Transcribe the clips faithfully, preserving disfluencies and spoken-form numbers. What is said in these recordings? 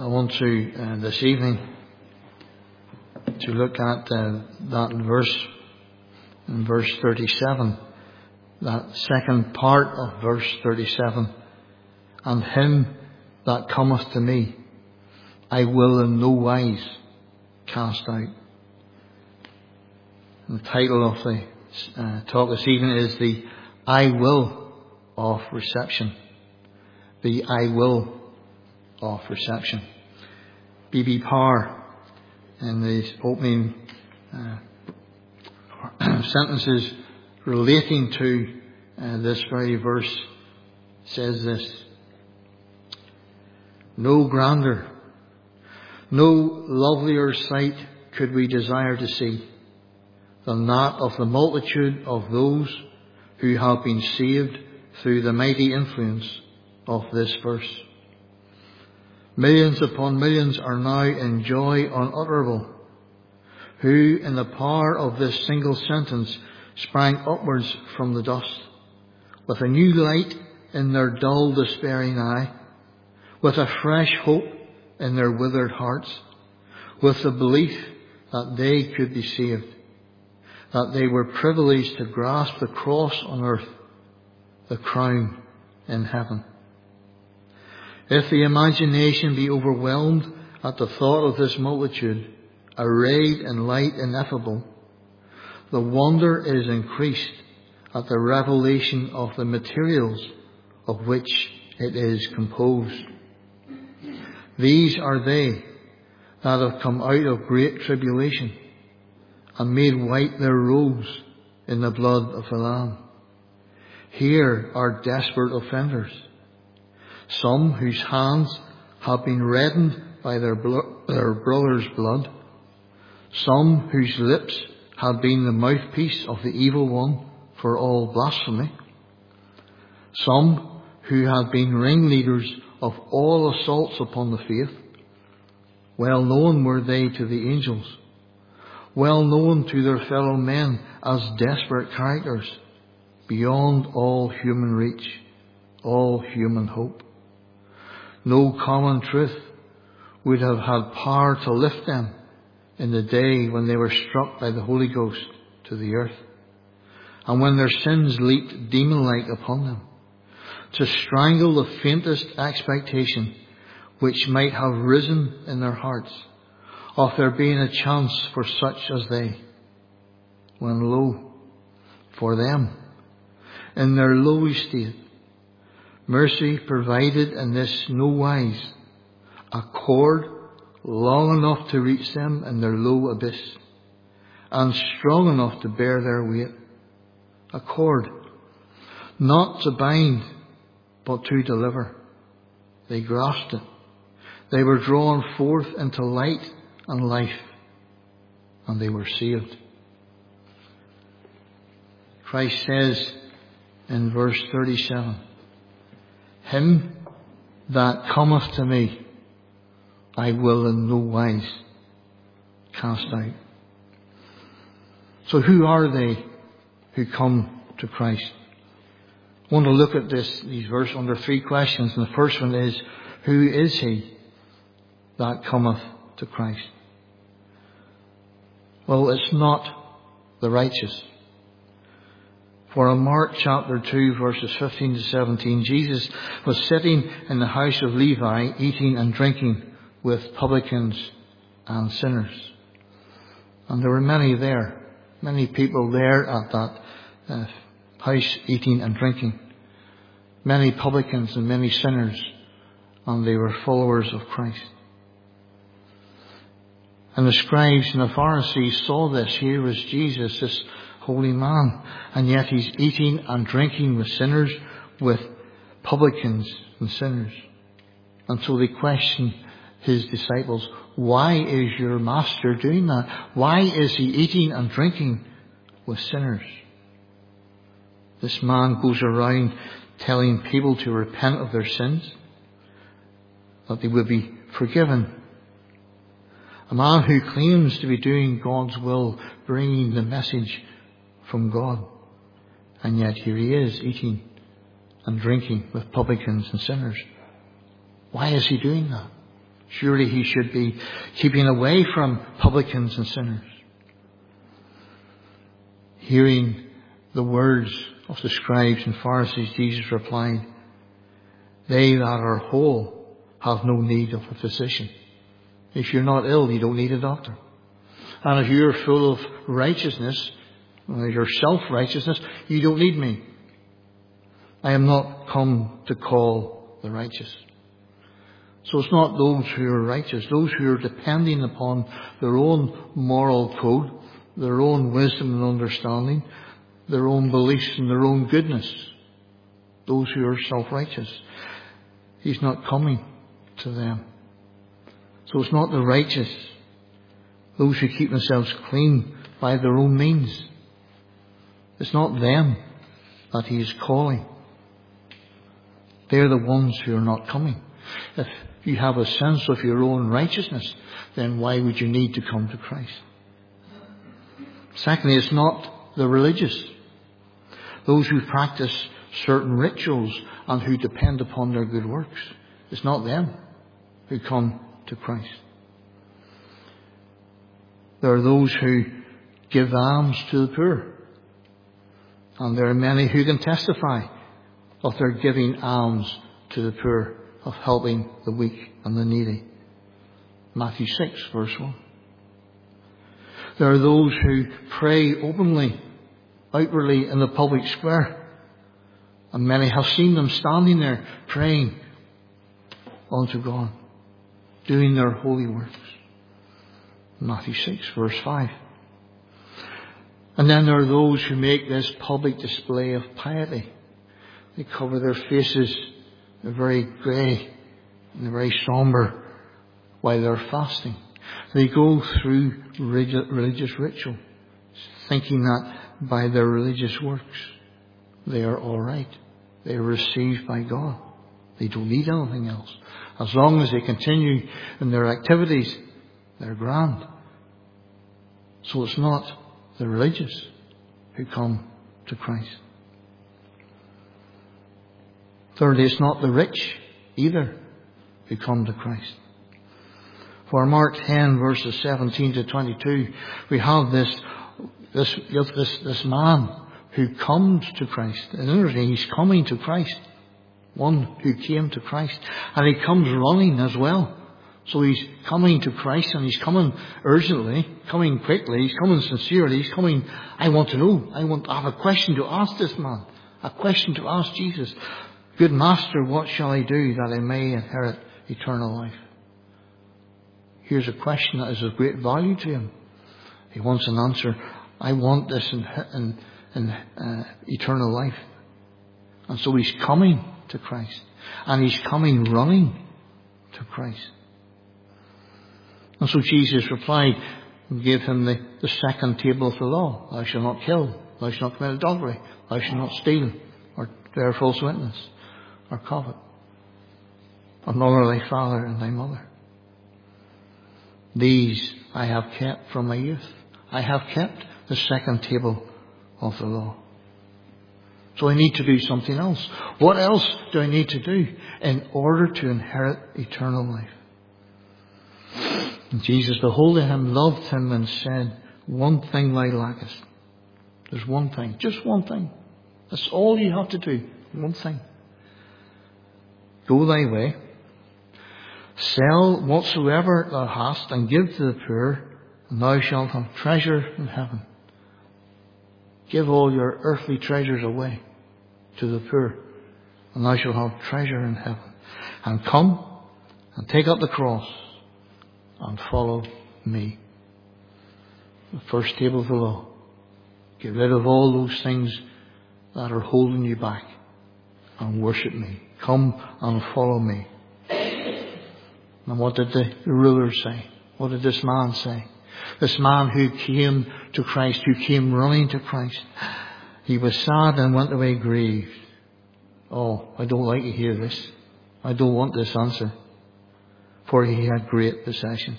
I want to, uh, this evening, to look at uh, that verse, in verse thirty-seven, that second part of verse thirty-seven. And him that cometh to me, I will in no wise cast out. And the title of the uh, talk this evening is the I will of reception. The I will of reception. B B Parr, in the opening uh, sentences relating to uh, this very verse, says this: no grander, no lovelier sight could we desire to see than that of the multitude of those who have been saved through the mighty influence of this verse. Millions upon millions are now in joy unutterable, who in the power of this single sentence sprang upwards from the dust, with a new light in their dull despairing eye, with a fresh hope in their withered hearts, with the belief that they could be saved, that they were privileged to grasp the cross on earth, the crown in heaven. If the imagination be overwhelmed at the thought of this multitude, arrayed in light ineffable, the wonder is increased at the revelation of the materials of which it is composed. These are they that have come out of great tribulation and made white their robes in the blood of the Lamb. Here are desperate offenders, some whose hands have been reddened by their, blo- their brother's blood, some whose lips have been the mouthpiece of the evil one for all blasphemy, some who have been ringleaders of all assaults upon the faith. Well known were they to the angels, well known to their fellow men as desperate characters, beyond all human reach, all human hope. No common truth would have had power to lift them in the day when they were struck by the Holy Ghost to the earth, and when their sins leaped demon-like upon them, to strangle the faintest expectation which might have risen in their hearts of there being a chance for such as they, when lo, for them, in their low estate, mercy provided in this no wise a cord long enough to reach them in their low abyss, and strong enough to bear their weight. A cord not to bind, but to deliver. They grasped it. They were drawn forth into light and life, and they were saved. Christ says in verse thirty-seven, him that cometh to me, I will in no wise cast out. So who are they who come to Christ? I want to look at this, these verses under three questions. And the first one is, who is he that cometh to Christ? Well, it's not the righteous. For in Mark chapter two, verses fifteen to seventeen, Jesus was sitting in the house of Levi, eating and drinking with publicans and sinners. And there were many there, many people there at that uh, house eating and drinking. Many publicans and many sinners, and they were followers of Christ. And the scribes and the Pharisees saw this. Here was Jesus, this holy man, and yet he's eating and drinking with sinners, with publicans and sinners. And so they questioned his disciples, why is your master doing that? Why is he eating and drinking with sinners? This man goes around telling people to repent of their sins, that they will be forgiven. A man who claims to be doing God's will, bringing the message from God. And yet here he is, eating and drinking with publicans and sinners. Why is he doing that? Surely he should be keeping away from publicans and sinners. Hearing the words of the scribes and Pharisees, Jesus replied, they that are whole have no need of a physician. If you're not ill, you don't need a doctor. And if you're full of righteousness, your self-righteousness, you don't need me. I am not come to call the righteous. So it's not those who are righteous, those who are depending upon their own moral code, their own wisdom and understanding, their own beliefs and their own goodness. Those who are self-righteous. He's not coming to them. So it's not the righteous, those who keep themselves clean by their own means. It's not them that he is calling. They're the ones who are not coming. If you have a sense of your own righteousness, then why would you need to come to Christ? Secondly, it's not the religious. Those who practice certain rituals and who depend upon their good works. It's not them who come to Christ. There are those who give alms to the poor. And there are many who can testify of their giving alms to the poor, of helping the weak and the needy. Matthew six, verse one. There are those who pray openly, outwardly in the public square. And many have seen them standing there praying unto God, doing their holy works. Matthew six, verse five. And then there are those who make this public display of piety. They cover their faces, they're very grey and they're very sombre while they're fasting. They go through religious ritual, thinking that by their religious works they are all right. They are received by God. They don't need anything else. As long as they continue in their activities, they're grand. So it's not the religious who come to Christ. Thirdly, it's not the rich either who come to Christ. For Mark ten, verses seventeen to twenty-two, we have this this this this man who comes to Christ. And interesting, he's coming to Christ. One who came to Christ. And he comes running as well. So he's coming to Christ, and he's coming urgently, coming quickly, he's coming sincerely, he's coming, I want to know, I want I have a question to ask this man. A question to ask Jesus. Good Master, what shall I do that I may inherit eternal life? Here's a question that is of great value to him. He wants an answer. I want this in, in, in uh, eternal life. And so he's coming to Christ. And he's coming running to Christ. And so Jesus replied and gave him the, the second table of the law. Thou shalt not kill. Thou shalt not commit adultery. Thou shalt not steal or bear false witness or covet. Honour thy father and thy mother. These I have kept from my youth. I have kept the second table of the law. So I need to do something else. What else do I need to do in order to inherit eternal life? And Jesus, beholding him, loved him and said, one thing thou lackest. There's one thing. Just one thing. That's all you have to do. One thing. Go thy way. Sell whatsoever thou hast and give to the poor, and thou shalt have treasure in heaven. Give all your earthly treasures away to the poor, and thou shalt have treasure in heaven. And come and take up the cross and follow me. The first table of the law. Get rid of all those things that are holding you back and worship me. Come and follow me. And what did the ruler say? What did this man say? This man who came to Christ, who came running to Christ. He was sad and went away grieved. Oh, I don't like to hear this. I don't want this answer. For he had great possessions.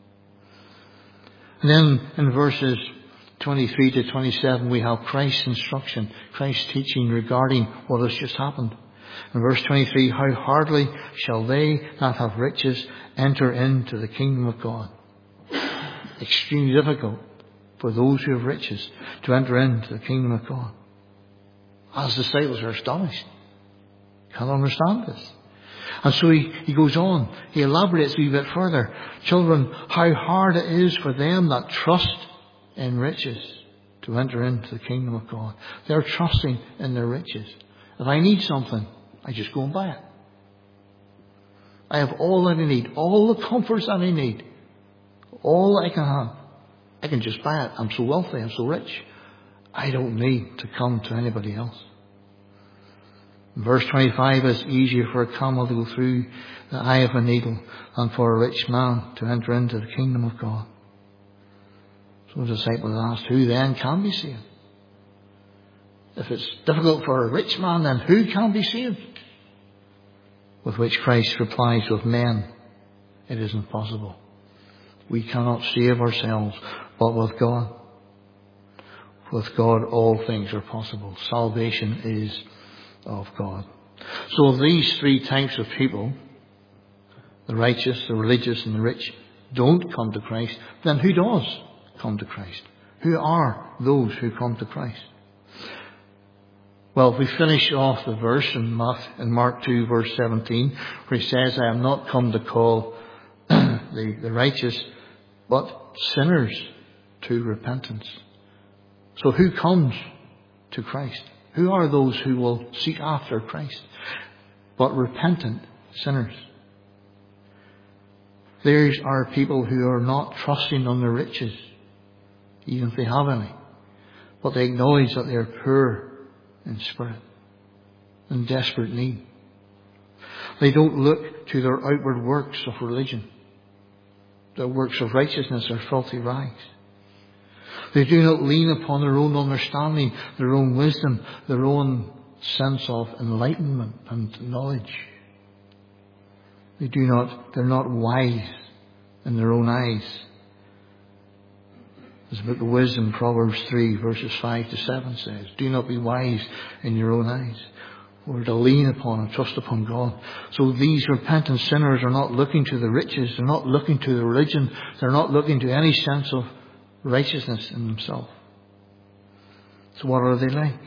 And then in verses twenty-three to twenty-seven we have Christ's instruction, Christ's teaching regarding what has just happened. In verse twenty-three, how hardly shall they that have riches enter into the kingdom of God. Extremely difficult for those who have riches to enter into the kingdom of God. As the disciples are astonished. Can't understand this. And so he, he goes on. He elaborates a wee bit further. Children, how hard it is for them that trust in riches to enter into the kingdom of God. They're trusting in their riches. If I need something, I just go and buy it. I have all that I need. All the comforts that I need. All that I can have. I can just buy it. I'm so wealthy. I'm so rich. I don't need to come to anybody else. In verse twenty-five, it's easier for a camel to go through the eye of a needle than for a rich man to enter into the kingdom of God. So the disciples asked, who then can be saved? If it's difficult for a rich man, then who can be saved? With which Christ replies, with men it isn't possible. We cannot save ourselves, but with God. With God all things are possible. Salvation is of God. So if these three types of people, the righteous, the religious and the rich, don't come to Christ, then who does come to Christ? Who are those who come to Christ? Well, if we finish off the verse in Mark two verse seventeen, where he says, I have not come to call the, the righteous, but sinners to repentance. So who comes to Christ? Who are those who will seek after Christ? But repentant sinners. There are people who are not trusting on their riches, even if they have any. But they acknowledge that they are poor in spirit, in desperate need. They don't look to their outward works of religion. Their works of righteousness are filthy rags. They do not lean upon their own understanding, their own wisdom, their own sense of enlightenment and knowledge. They do not, they're not wise in their own eyes. As the book of Wisdom, Proverbs three, verses five to seven says, do not be wise in your own eyes. We're to lean upon and trust upon God. So these repentant sinners are not looking to the riches, they're not looking to the religion, they're not looking to any sense of righteousness in themselves. So what are they like?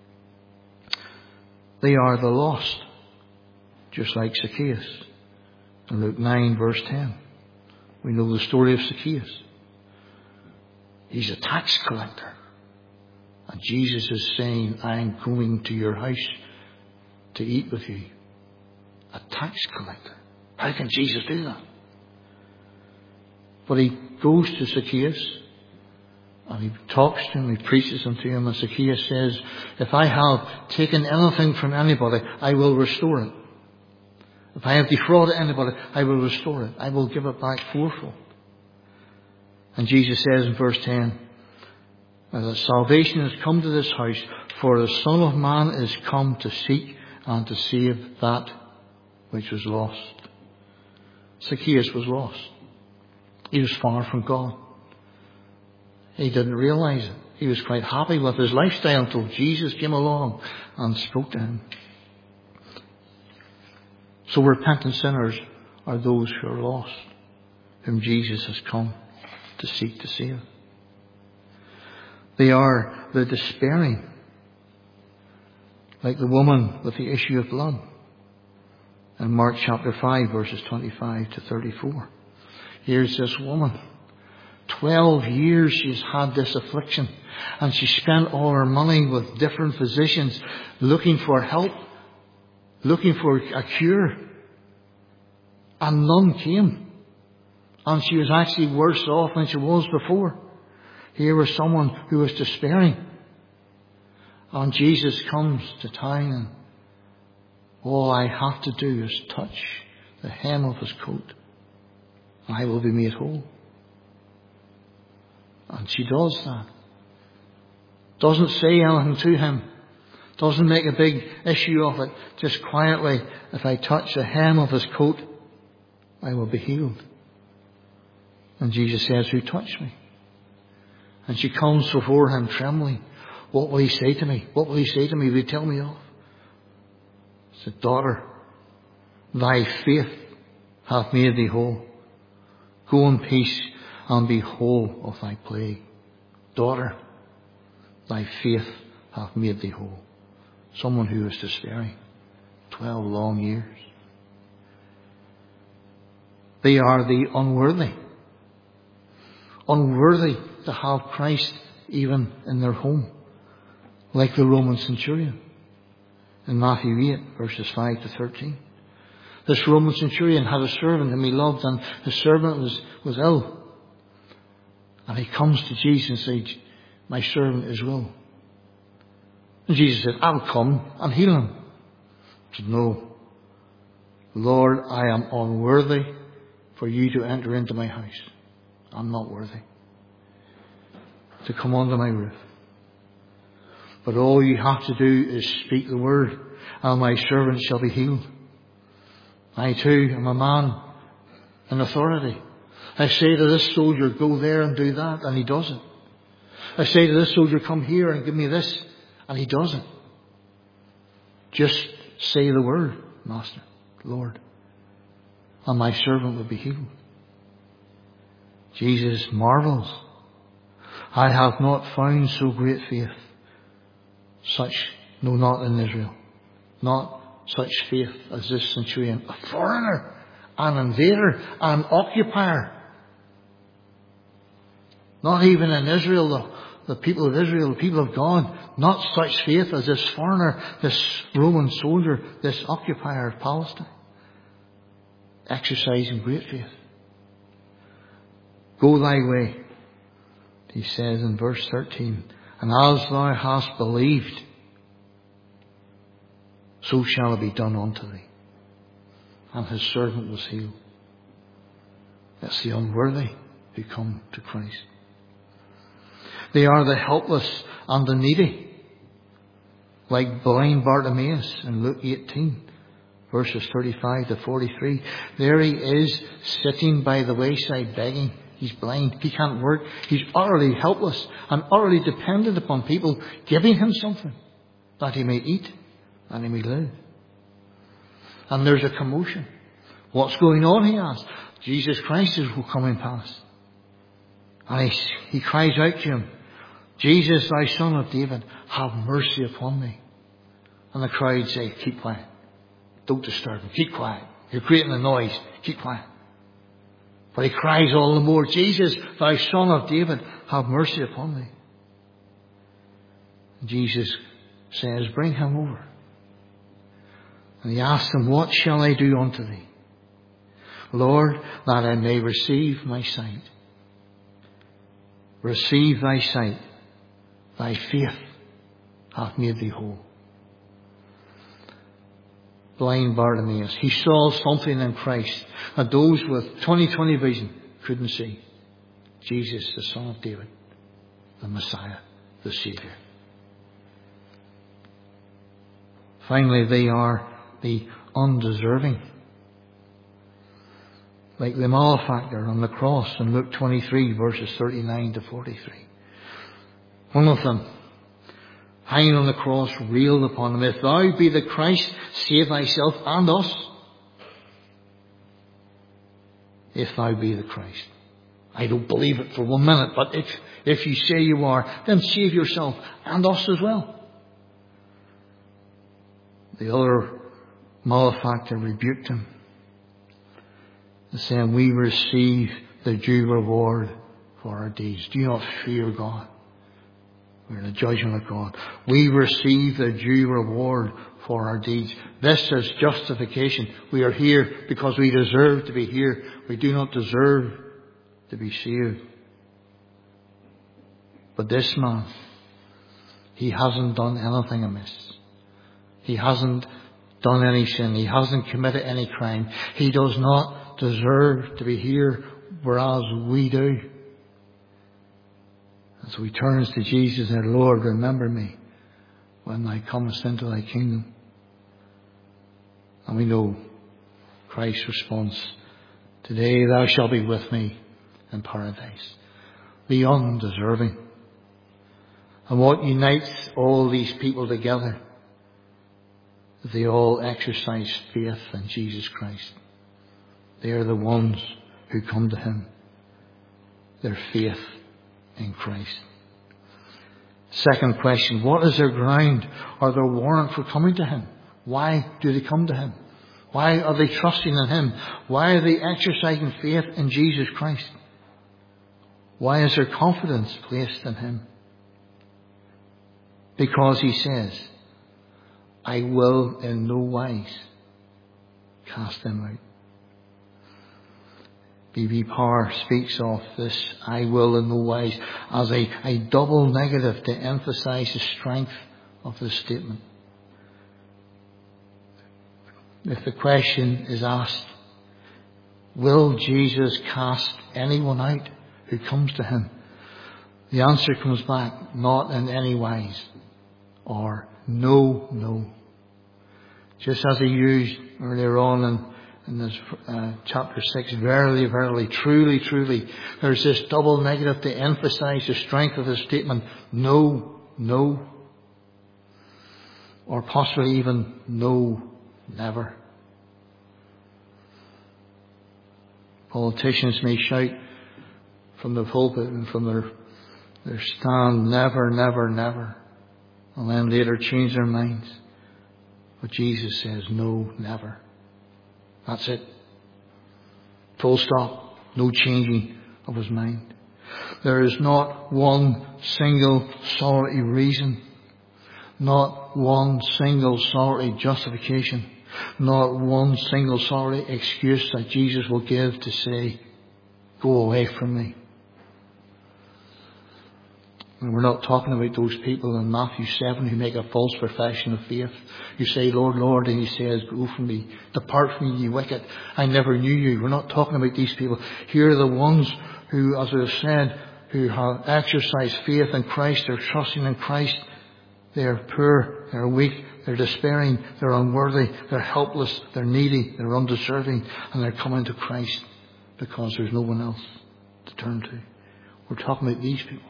They are the lost, just like Zacchaeus. In Luke nine, verse ten, we know the story of Zacchaeus. He's a tax collector. And Jesus is saying, I am going to your house to eat with you. A tax collector. How can Jesus do that? But he goes to Zacchaeus and he talks to him, he preaches unto him, and Zacchaeus says, if I have taken anything from anybody, I will restore it. If I have defrauded anybody, I will restore it. I will give it back fourfold. And Jesus says in verse ten, that salvation has come to this house, for the Son of Man is come to seek and to save that which was lost. Zacchaeus was lost. He was far from God. He didn't realize it. He was quite happy with his lifestyle until Jesus came along and spoke to him. So repentant sinners are those who are lost, whom Jesus has come to seek to save. They are the despairing, like the woman with the issue of blood in Mark chapter five, verses twenty-five to thirty-four. Here's this woman. Twelve years she's had this affliction, and she spent all her money with different physicians looking for help, looking for a cure, and none came. And she was actually worse off than she was before. Here was someone who was despairing. And Jesus comes to town, and all I have to do is touch the hem of his coat, and I will be made whole. And she does that. Doesn't say anything to him. Doesn't make a big issue of it. Just quietly, if I touch the hem of his coat, I will be healed. And Jesus says, who touched me? And she comes before him trembling. What will he say to me? What will he say to me? Will he tell me off? said, daughter, thy faith hath made thee whole. Go in peace and be whole of thy plague. Daughter, thy faith hath made thee whole. Someone who was despairing. Twelve long years. They are the unworthy. Unworthy to have Christ even in their home. Like the Roman centurion in Matthew eight, verses five to thirteen. This Roman centurion had a servant whom he loved, and his servant was, was ill. And he comes to Jesus and says, my servant is ill. And Jesus said, I'll come and heal him. He said, no, Lord, I am unworthy for you to enter into my house. I'm not worthy to come under my roof. But all you have to do is speak the word, and my servant shall be healed. I too am a man in authority. I say to this soldier, go there and do that, and he does it. I say to this soldier, come here and give me this, and he does it. Just say the word, Master, Lord, and my servant will be healed. Jesus marvels. I have not found so great faith. Such, no, not in Israel. Not such faith as this centurion. A foreigner, an invader, an occupier. Not even in Israel, the, the people of Israel, the people of God. Not such faith as this foreigner, this Roman soldier, this occupier of Palestine. Exercising great faith. Go thy way, he says in verse thirteen. And as thou hast believed, so shall it be done unto thee. And his servant was healed. It's the unworthy who come to Christ. They are the helpless and the needy. Like blind Bartimaeus in Luke eighteen, verses thirty-five to forty-three. There he is, sitting by the wayside begging. He's blind. He can't work. He's utterly helpless and utterly dependent upon people giving him something that he may eat and he may live. And there's a commotion. What's going on, he asks. Jesus Christ is coming past. And he, he cries out to him, Jesus, thou son of David, have mercy upon me. And the crowd say, keep quiet. Don't disturb him. Keep quiet. You're creating a noise. Keep quiet. But he cries all the more, Jesus, thou son of David, have mercy upon me. And Jesus says, bring him over. And he asks him, what shall I do unto thee? Lord, that I may receive my sight. Receive thy sight. Thy faith hath made thee whole. Blind Bartimaeus, he saw something in Christ that those with twenty twenty vision couldn't see. Jesus, the Son of David, the Messiah, the Saviour. Finally, they are the undeserving. Like the malefactor on the cross in Luke twenty-three, verses thirty-nine to forty-three. One of them, hanging on the cross, railed upon him, if thou be the Christ, save thyself and us. If thou be the Christ. I don't believe it for one minute, but if, if you say you are, then save yourself and us as well. The other malefactor rebuked him, saying, we receive the due reward for our deeds. Do you not fear God? We're in the judgment of God. We receive the due reward for our deeds. This is justification. We are here because we deserve to be here. We do not deserve to be saved. But this man, he hasn't done anything amiss. He hasn't done any sin. He hasn't committed any crime. He does not deserve to be here, whereas we do. And so he turns to Jesus and says, Lord, remember me when thou comest into thy kingdom. And we know Christ's response, today thou shalt be with me in paradise. The undeserving. And what unites all these people together they all exercise faith in Jesus Christ. They are the ones who come to Him. Their faith in Christ. Second question, what is their ground or their warrant for coming to Him? Why do they come to Him? Why are they trusting in Him? Why are they exercising faith in Jesus Christ? Why is their confidence placed in Him? Because He says, I will in no wise cast them out. B B Parr speaks of this, I will in no wise, as a, a double negative to emphasize the strength of this statement. If the question is asked, will Jesus cast anyone out who comes to Him? The answer comes back, not in any wise, or no, no. Just as He used earlier on in In this uh, chapter six, verily, verily, truly, truly, there's this double negative to emphasize the strength of the statement, no, no, or possibly even no, never. Politicians may shout from the pulpit and from their, their stand, never, never, never, and then later change their minds. But Jesus says, no, never. That's it. Full stop. No changing of His mind. There is not one single solitary reason. Not one single solitary justification. Not one single solitary excuse that Jesus will give to say, go away from me. And we're not talking about those people in Matthew seven who make a false profession of faith. You say, Lord, Lord, and He says, go from me. Depart from me, ye wicked. I never knew you. We're not talking about these people. Here are the ones who, as I have said, who have exercised faith in Christ. They're trusting in Christ. They're poor. They're weak. They're despairing. They're unworthy. They're helpless. They're needy. They're undeserving. And they're coming to Christ because there's no one else to turn to. We're talking about these people.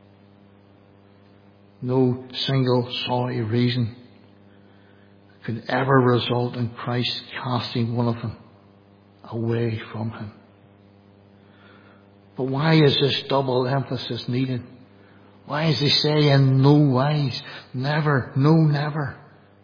No single solitary reason could ever result in Christ casting one of them away from Him. But why is this double emphasis needed? Why does He say in no wise, never, no, never?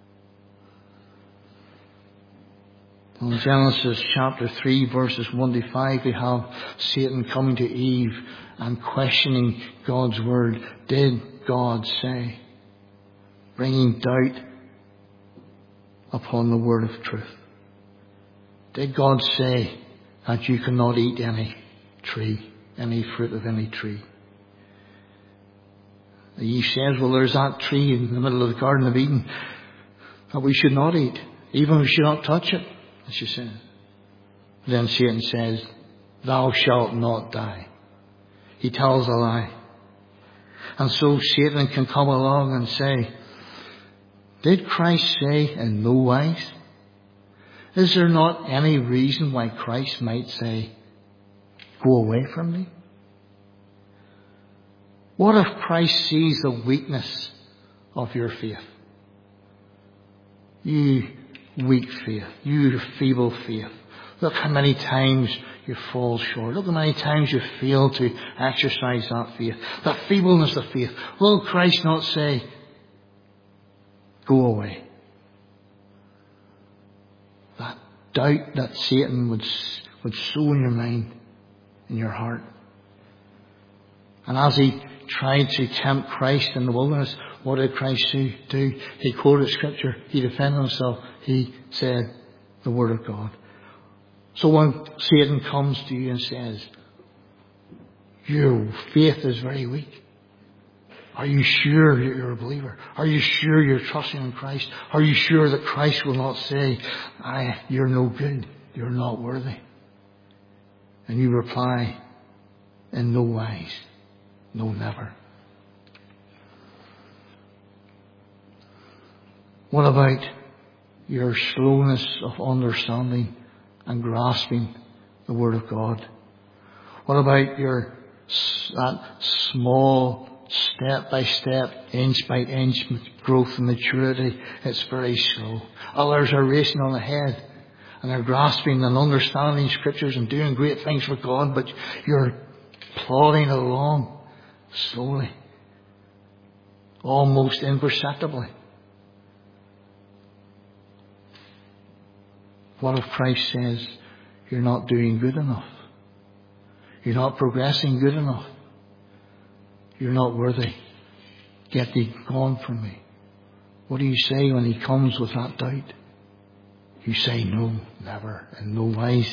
In Genesis chapter three, verses one to five, we have Satan coming to Eve and questioning God's word. Did God say? Bringing doubt upon the word of truth. Did God say that you cannot eat any tree, any fruit of any tree? Eve says, well, there's that tree in the middle of the Garden of Eden that we should not eat. Even we should not touch it, as she says. Then Satan says, thou shalt not die. He tells a lie. And so Satan can come along and say, did Christ say in no wise? Is there not any reason why Christ might say, go away from me? What if Christ sees the weakness of your faith? You weak faith, you feeble faith. Look how many times you fall short. Look how many times you fail to exercise that faith. That feebleness of faith. Will Christ not say, go away? That doubt that Satan would, would sow in your mind, in your heart. And as he tried to tempt Christ in the wilderness, what did Christ do? He quoted Scripture. He defended Himself. He said the Word of God. So when Satan comes to you and says, your faith is very weak. Are you sure you're a believer? Are you sure you're trusting in Christ? Are you sure that Christ will not say, I, you're no good. You're not worthy. And you reply, in no wise. No, never. What about your slowness of understanding and grasping the Word of God? What about your that small step by step, inch by inch, growth and maturity. It's very slow. Others are racing on ahead, and they're grasping and understanding scriptures and doing great things for God, but you're plodding along slowly, almost imperceptibly. What if Christ says, you're not doing good enough? You're not progressing good enough. You're not worthy. Get thee gone from me. What do you say when he comes with that doubt? You say, no, never, in no wise.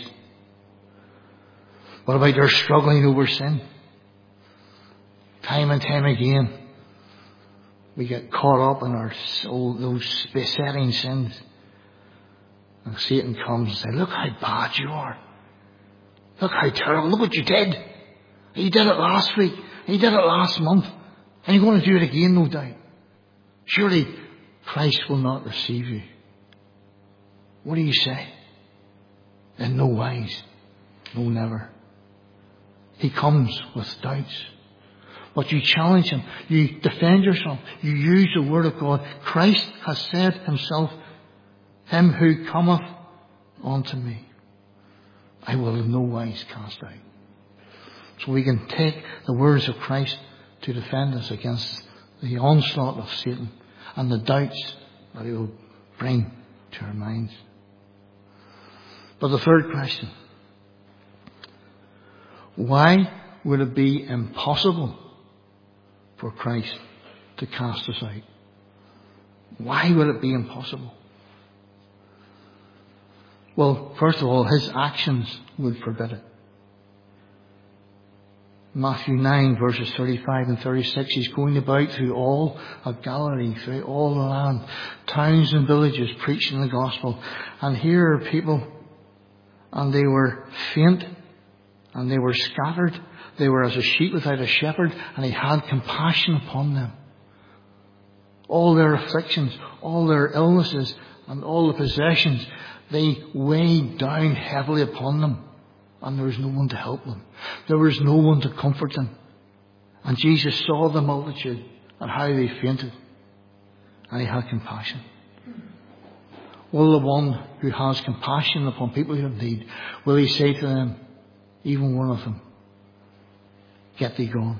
What about their struggling over sin? Time and time again, we get caught up in our soul, those besetting sins. And Satan comes and says, look how bad you are. Look how terrible. Look what you did. You did it last week. You did it last month. And you're going to do it again, no doubt. Surely Christ will not receive you. What do you say? In no wise. No, never. He comes with doubts. But you challenge him. You defend yourself. You use the word of God. Christ has said himself, him who cometh unto me, I will in no wise cast out. So we can take the words of Christ to defend us against the onslaught of Satan and the doubts that he will bring to our minds. But the third question, why would it be impossible for Christ to cast us out? Why would it be impossible? Well, first of all, his actions would forbid it. Matthew nine verses thirty-five and thirty-six, he's going about through all of Galilee, through all the land, towns and villages, preaching the gospel. And here are people, and they were faint, and they were scattered. They were as a sheep without a shepherd, and he had compassion upon them. All their afflictions, all their illnesses, and all the possessions, they weighed down heavily upon them. And there was no one to help them. There was no one to comfort them. And Jesus saw the multitude and how they fainted. And he had compassion. Will the one who has compassion upon people who have need, will he say to them, even one of them, get thee gone?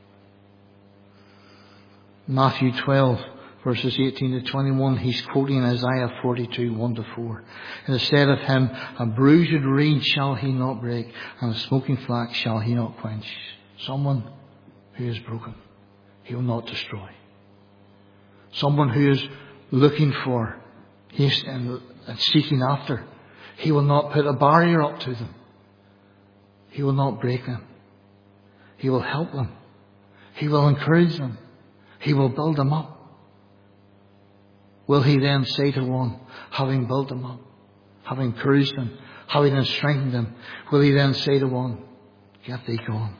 Matthew twelve verses eighteen to twenty-one, he's quoting Isaiah forty-two, one to four. Instead of him, a bruised reed shall he not break, and a smoking flax shall he not quench. Someone who is broken, he will not destroy. Someone who is looking for, he's and seeking after, he will not put a barrier up to them. He will not break them. He will help them. He will encourage them. He will build them up. Will he then say to one, having built them up, having encouraged them, having then strengthened them, will he then say to one, get thee gone?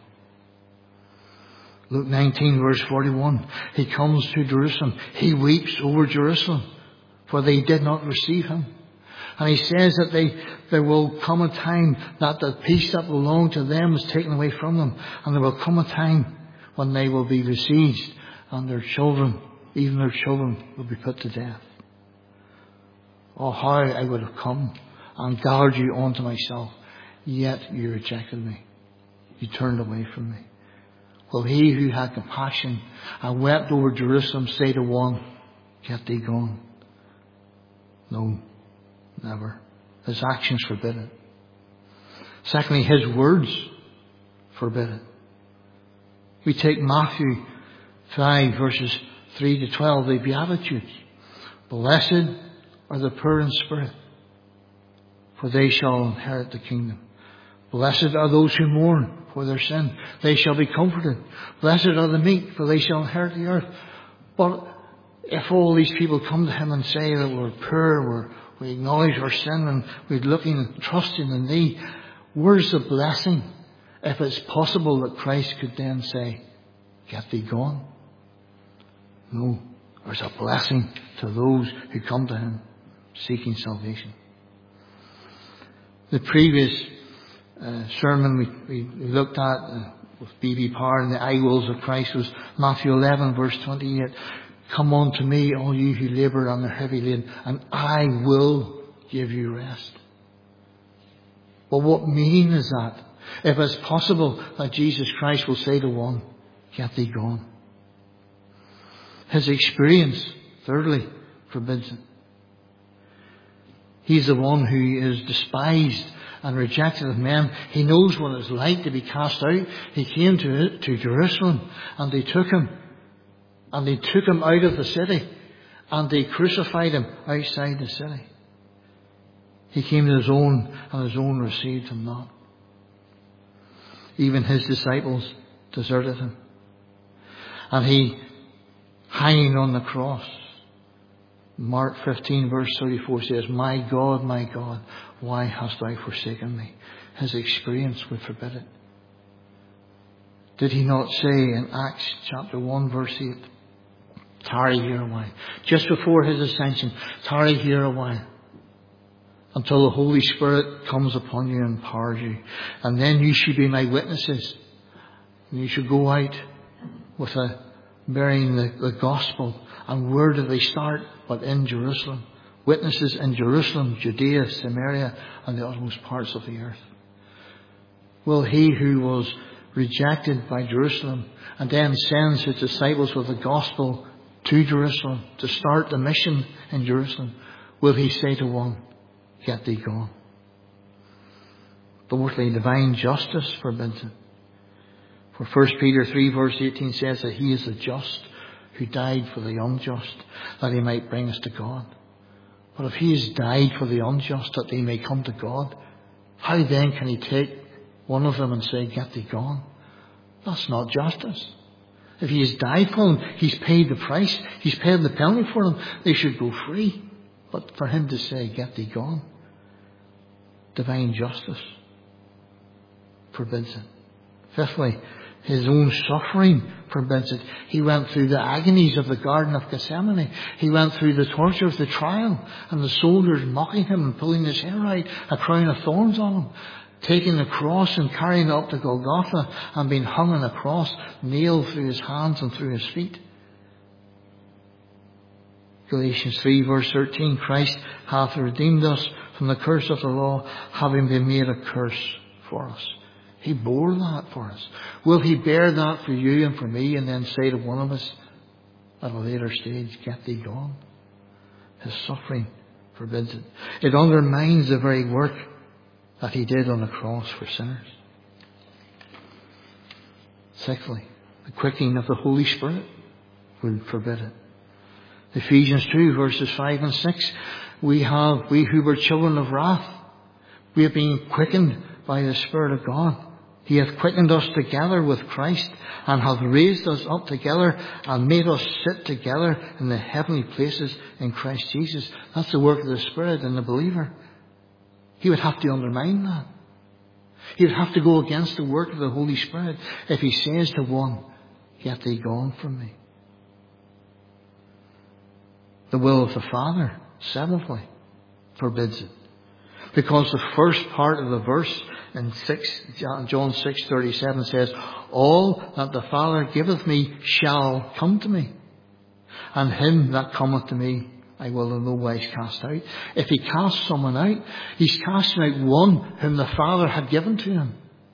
Luke nineteen verse forty-one, he comes to Jerusalem. He weeps over Jerusalem, for they did not receive him. And he says that they, there will come a time that the peace that belonged to them is taken away from them. And there will come a time when they will be besieged, and their children, even their children, will be put to death. Oh, how I would have come and gathered you unto myself, yet you rejected me. You turned away from me. Will he who had compassion and wept over Jerusalem say to one, get thee gone? No, never. His actions forbid it. Secondly, his words forbid it. We take Matthew five verses three to twelve, the Beatitudes. Blessed are the poor in spirit, for they shall inherit the kingdom. Blessed are those who mourn for their sin, they shall be comforted. Blessed are the meek, for they shall inherit the earth. But if all these people come to him and say that we're poor, we're, we acknowledge our sin, and we're looking and trusting in thee, where's the blessing? If it's possible that Christ could then say, get thee gone? No, there's a blessing to those who come to him seeking salvation. The previous uh, sermon we, we looked at, uh, with B B Power and the I wills of Christ was Matthew eleven verse twenty-eight. Come unto me, all you who labour and are heavy laden, and I will give you rest. Well, what meaning is that? If it's possible that Jesus Christ will say to one, get thee gone. His experience, thirdly, forbids it. He's the one who is despised and rejected of men. He knows what it's like to be cast out. He came to, to Jerusalem and they took him. And they took him out of the city. And they crucified him outside the city. He came to his own and his own received him not. Even his disciples deserted him. And he, hanging on the cross, Mark fifteen verse thirty-four says, My God, my God, why hast thou forsaken me? His experience would forbid it. Did he not say in Acts chapter one verse eight, tarry here a while. Just before his ascension, tarry here a while. Until the Holy Spirit comes upon you and empowers you. And then you should be my witnesses. And you should go out with a, bearing the, the gospel. And where do they start? But in Jerusalem. Witnesses in Jerusalem, Judea, Samaria, and the uttermost parts of the earth. Well, he who was rejected by Jerusalem and then sends his disciples with the gospel to Jerusalem to start the mission in Jerusalem, will he say to one, get thee gone? Fourthly, divine justice forbids it. For First Peter three verse eighteen says that he is the just who died for the unjust, that he might bring us to God. But if he has died for the unjust, that they may come to God, how then can he take one of them and say, get thee gone? That's not justice. If he has died for them, he's paid the price, he's paid the penalty for them, they should go free. But for him to say, get thee gone, divine justice forbids it. Fifthly, his own suffering forbids it. He went through the agonies of the Garden of Gethsemane. He went through the torture of the trial, and the soldiers mocking him and pulling his hair out, a crown of thorns on him, taking the cross and carrying it up to Golgotha and being hung on a cross, nailed through his hands and through his feet. Galatians three verse thirteen, Christ hath redeemed us from the curse of the law, having been made a curse for us. He bore that for us. Will he bear that for you and for me and then say to one of us at a later stage, get thee gone? His suffering forbids it. It undermines the very work that he did on the cross for sinners. Sixthly, the quickening of the Holy Spirit would forbid it. Ephesians two verses five and six, we have, we who were children of wrath, we have been quickened by the Spirit of God. He hath quickened us together with Christ, and hath raised us up together, and made us sit together in the heavenly places in Christ Jesus. That's the work of the Spirit in the believer. He would have to undermine that. He would have to go against the work of the Holy Spirit if he says to one, get thee gone from me. The will of the Father, seventhly, forbids it. Because the first part of the verse in six, John six thirty-seven says, all that the Father giveth me shall come to me, and him that cometh to me I will in no wise cast out. If he casts someone out, he's casting out one whom the Father had given to him.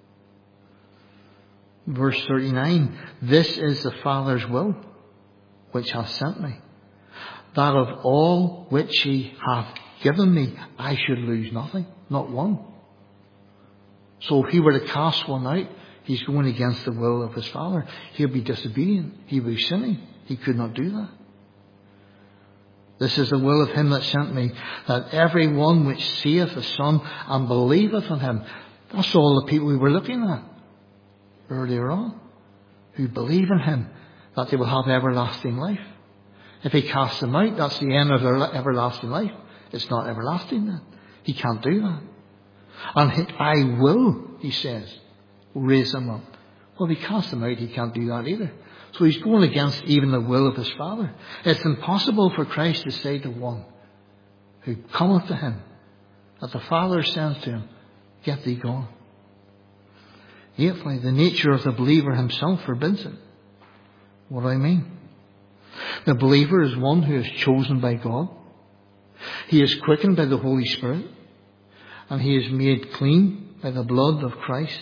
Verse thirty-nine, this is the Father's will, which hath sent me, that of all which he hath given me, I should lose nothing, not one. So if he were to cast one out, he's going against the will of his Father. He'll be disobedient. He'll be sinning. He could not do that. This is the will of him that sent me, that every one which seeth the Son and believeth on him. That's all the people we were looking at earlier on, who believe in him, that they will have everlasting life. If he casts them out, that's the end of their everlasting life. It's not everlasting then. He can't do that. And he, I will, he says, raise them up. Well, if he casts them out, he can't do that either. So he's going against even the will of his Father. It's impossible for Christ to say to one who cometh to him, that the Father sends to him, get thee gone. Eighthly, the nature of the believer himself forbids it. What do I mean? The believer is one who is chosen by God. He is quickened by the Holy Spirit. And he is made clean by the blood of Christ.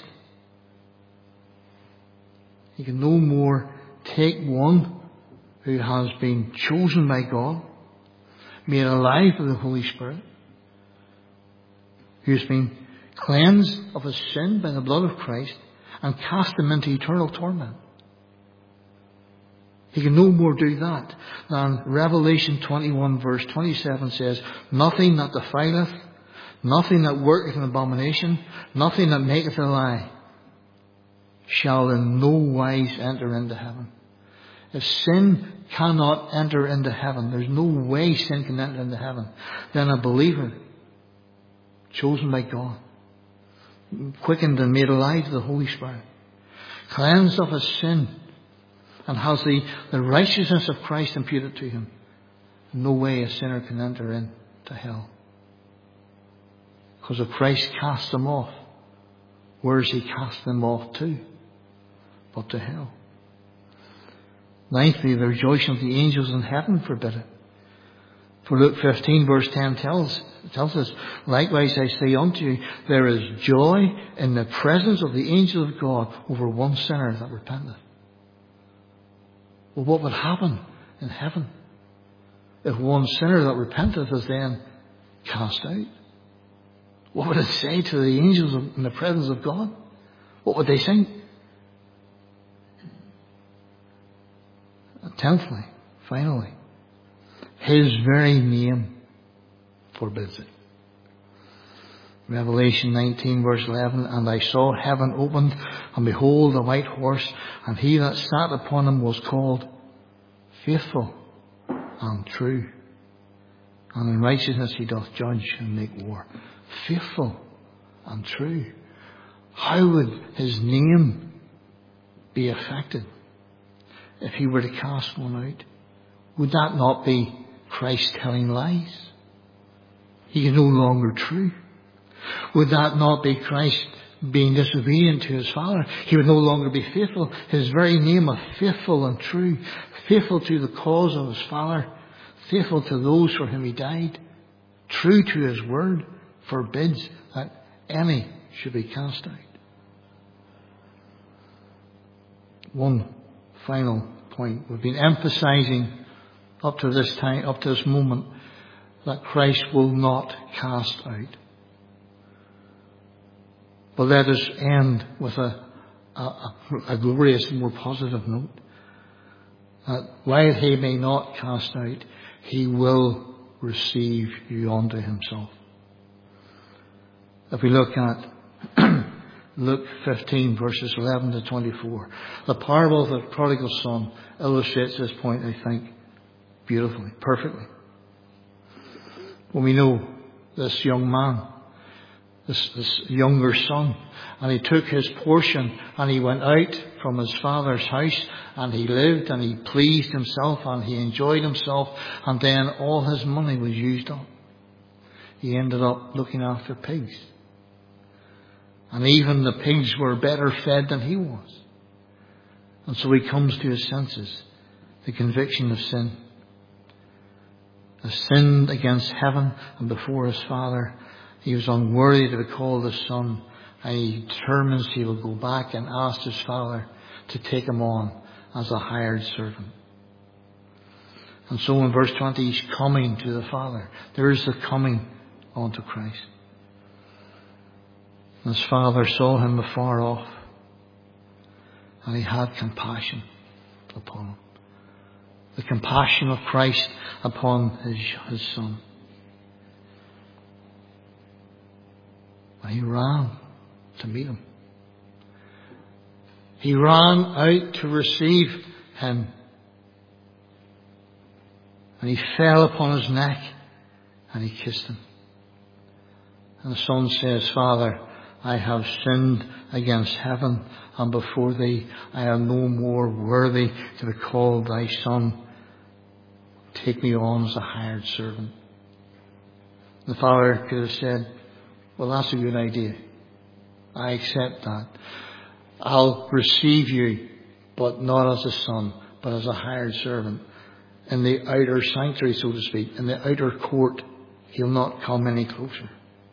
He can no more take one who has been chosen by God, made alive by the Holy Spirit, who has been cleansed of his sin by the blood of Christ, and cast him into eternal torment. He can no more do that than Revelation twenty-one verse twenty-seven says, nothing that defileth, nothing that worketh an abomination, nothing that maketh a lie, shall in no wise enter into heaven. If sin cannot enter into heaven, there's no way sin can enter into heaven, then a believer, chosen by God, quickened and made alive to the Holy Spirit, cleansed of his sin, and has the, the righteousness of Christ imputed to him, no way a sinner can enter into hell. Because if Christ cast them off, where does he cast them off to? But to hell. Ninthly, the rejoicing of the angels in heaven forbid it. For Luke fifteen verse ten tells, tells us, likewise I say unto you, there is joy in the presence of the angel of God over one sinner that repenteth. Well, what would happen in heaven if one sinner that repenteth is then cast out? What would it say to the angels in the presence of God? What would they sing? Tenthly, finally, his very name forbids it. Revelation nineteen verse eleven, and I saw heaven opened, and behold a white horse, and he that sat upon him was called Faithful and True, and in righteousness he doth judge and make war. Faithful and true. How would his name be affected if he were to cast one out? Would that not be Christ telling lies? He is no longer true. Would that not be Christ being disobedient to his Father? He would no longer be faithful. His very name of faithful and true, faithful to the cause of his Father, faithful to those for whom he died, true to his word, forbids that any should be cast out. One final point. We've been emphasizing up to this time, up to this moment, that Christ will not cast out. But let us end with a, a, a glorious, more positive note. That while he may not cast out, he will receive you unto himself. If we look at Luke fifteen verses eleven to twenty-four, the parable of the prodigal son illustrates this point, I think, beautifully, perfectly. When we know this young man, this, this younger son, and he took his portion and he went out from his father's house and he lived and he pleased himself and he enjoyed himself, and then all his money was used up. He ended up looking after pigs. And even the pigs were better fed than he was. And so he comes to his senses, the conviction of sin. He sinned against heaven and before his Father. He was unworthy to be called his son. And he determines he will go back and ask his Father to take him on as a hired servant. And so in verse twenty, he's coming to the Father. There is the coming unto Christ. His father saw him afar off, and he had compassion upon him. The compassion of Christ upon his, his son. And he ran to meet him. He ran out to receive him. And he fell upon his neck and he kissed him. And the son says, Father, I have sinned against heaven and before thee. I am no more worthy to be called thy son. Take me on as a hired servant. The father could have said, well, that's a good idea. I accept that. I'll receive you, but not as a son, but as a hired servant. In the outer sanctuary, so to speak, in the outer court, he'll not come any closer.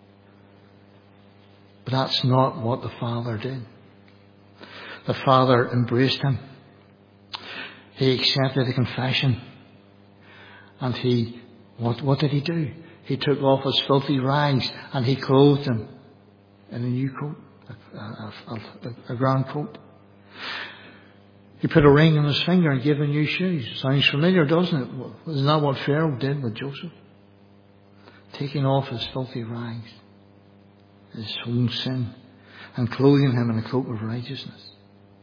But that's not what the Father did. The Father embraced him. He accepted the confession. And he, what, what did he do? He took off his filthy rags and he clothed him in a new coat, a, a, a, a grand coat. He put a ring on his finger and gave him new shoes. Sounds familiar, doesn't it? Isn't that what Pharaoh did with Joseph? Taking off his filthy rags, his own sin, and clothing him in a cloak of righteousness.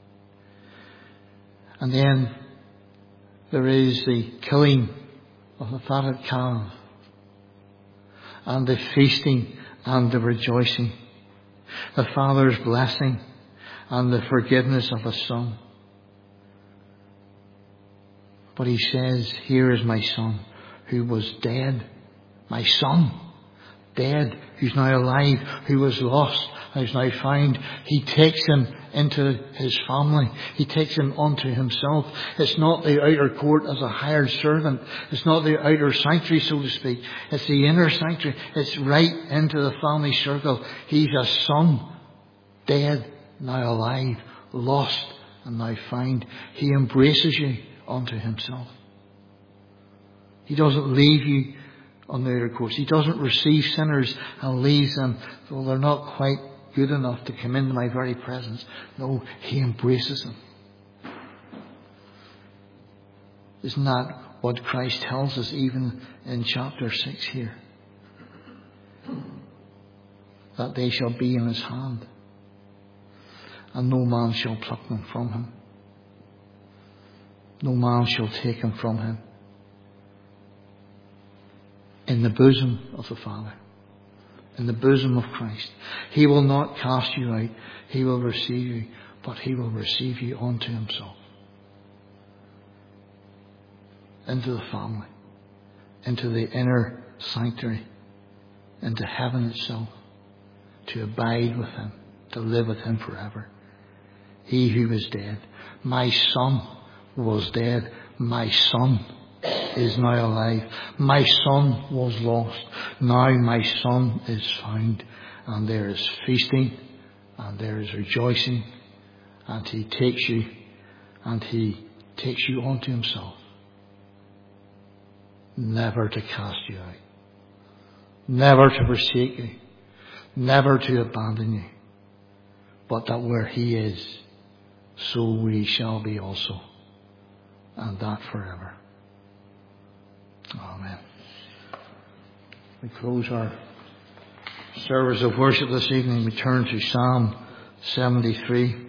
And then there is the killing of the fatted calf, and the feasting and the rejoicing, the Father's blessing and the forgiveness of his Son. But he says, here is my son who was dead. My son, dead, who's now alive, who was lost, who's now found. He takes him into his family. He takes him unto himself. It's not the outer court as a hired servant. It's not the outer sanctuary, so to speak. It's the inner sanctuary. It's right into the family circle. He's a son, dead, now alive, lost, and now found. He embraces you unto himself. He doesn't leave you on the outer courts. He doesn't receive sinners and leaves them, well, they're not quite good enough to come into my very presence. No, he embraces them. Isn't that what Christ tells us even in chapter six here? That they shall be in his hand, and no man shall pluck them from him. No man shall take him from him. In the bosom of the Father, in the bosom of Christ. He will not cast you out. He will receive you, but he will receive you unto himself. Into the family, into the inner sanctuary, into heaven itself, to abide with him, to live with him forever. He who was dead, my son was dead, my son is now alive. My son was lost, now my son is found. And there is feasting, and there is rejoicing, and he takes you, and he takes you unto himself, never to cast you out, never to forsake you, never to abandon you, but that where he is, so we shall be also, and that forever. Amen. We close our service of worship this evening. We turn to Psalm seventy-three.